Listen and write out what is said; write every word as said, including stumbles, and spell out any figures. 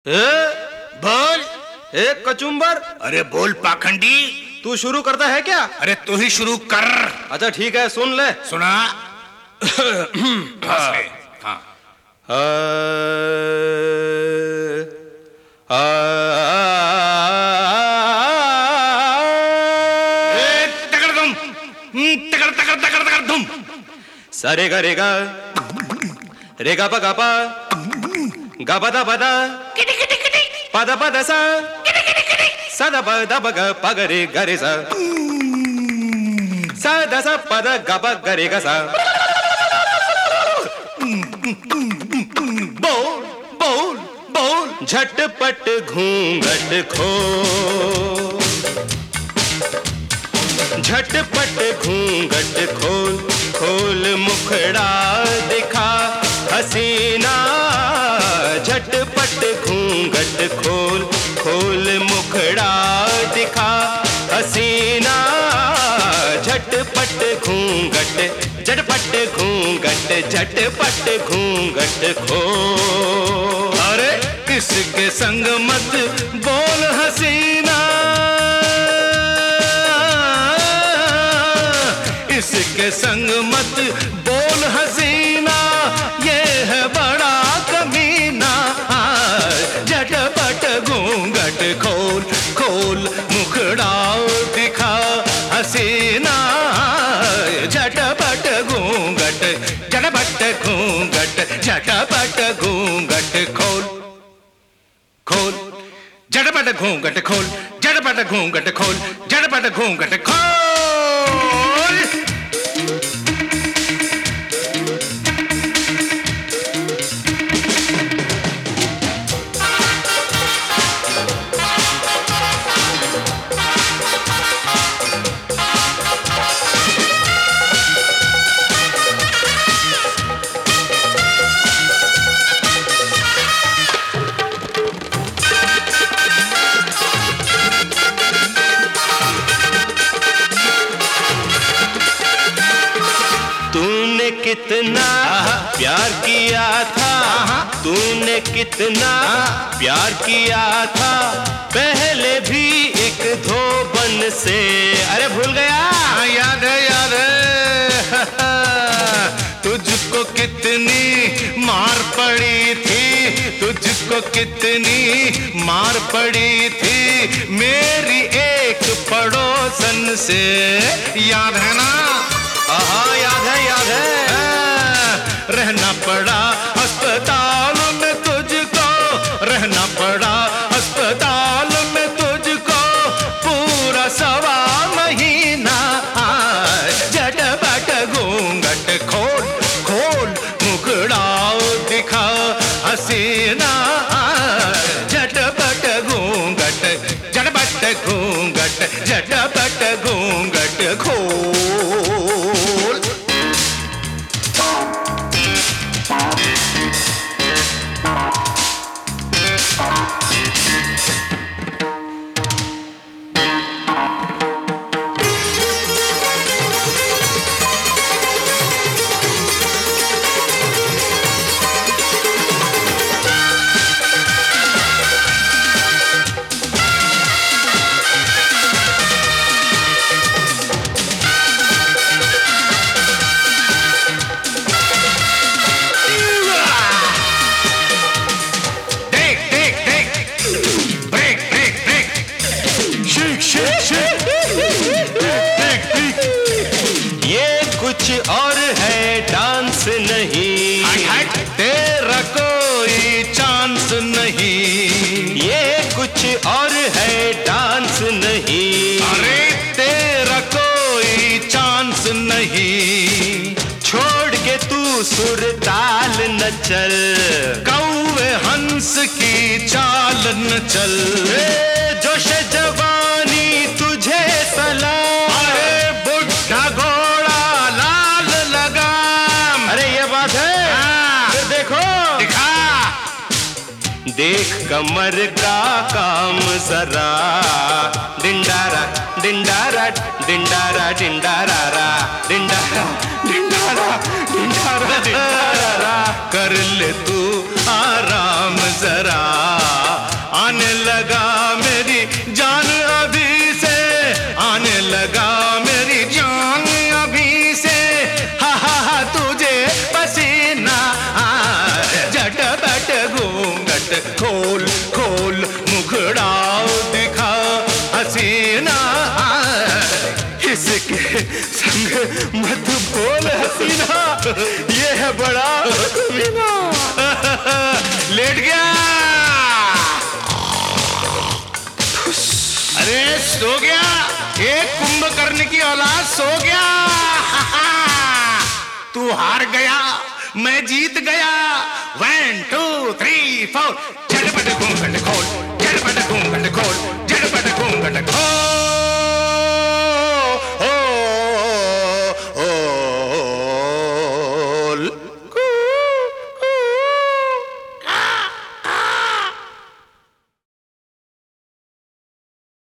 ए, बोल। एक कचुम्बर। अरे बोल पाखंडी। तू शुरू करता है क्या? अरे तू ही शुरू कर। अच्छा ठीक है, सुन ले। सुना। हाँ। हाँ। तगड़ तुम तगड़ तगड़ तगड़ तगड़ तुम सारे गा रे गा रे गा पा गा पा गा पा दा पा दा पा दा पा दा सा सा दा पा दा पा गा पा गा रे गा रे सा सा दा सा पा दा गा पा गा रे गा सा। बोल बोल बोल झटपट घूंघट खो, झटपट घूंघट खोल, खोल मुखड़ा दिखा हसीना। झटपट घूंघट खोल, खोल मुखड़ा दिखा हसीना। झटपट घूंघट झटपट घूंघट झटपट घूंघट खोल। अरे किसके संग मत बोल हसीना, इसके संग मत बोल हसीना, ये है बड़ा कमीना। झटपट घूंघट खोल, खोल मुखड़ा दिखा हसीना। झटपट घूंघट झटपट घूंघट झटपट घूंघट खोल, खोल झटपट घूंघट खोल, झटपट घूंघट खोल, झटपट घूंघट खोल। तूने कितना प्यार किया था, तूने कितना प्यार किया था पहले भी एक धोबन से। अरे भूल गया? याद है याद है। तुझको कितनी मार पड़ी थी, तुझको कितनी मार पड़ी थी मेरी एक पड़ोसन से। याद है ना? हाँ याद है याद है। रहना पड़ा अस्पताल में तुझको, रहना पड़ा अस्पताल में तुझको पूरा सवा महीना। झटपट घूंघट खोल, खोल मुखड़ा दिखा हसीना। झटपट घूंघट झटपट घूंघट झटपट घूंघट खोल। कुछ और है डांस नहीं, तेरा कोई चांस नहीं। ये कुछ और है डांस नहीं। अरे तेरा कोई चांस नहीं। छोड़ के तू सुर ताल न चल, कौवे हंस की चाल न चल। जोश जवानी तुझे सलाम। अरे बुढ़ा घोड़ा लाल लगाम। अरे ये बात है? फिर देखो दिखा। देख कमर का काम जरा। डिंडारा डिंडारा डिंडारा डिंडारा डिंडारा डिंडारा डिंडारा डिंडारा। कर ले तू आराम जरा। ये है बड़ा कमीना। लेट गया। अरे सो गया, एक कुंभकर्ण की औलाद सो गया। तू हार गया, मैं जीत गया। One two three four.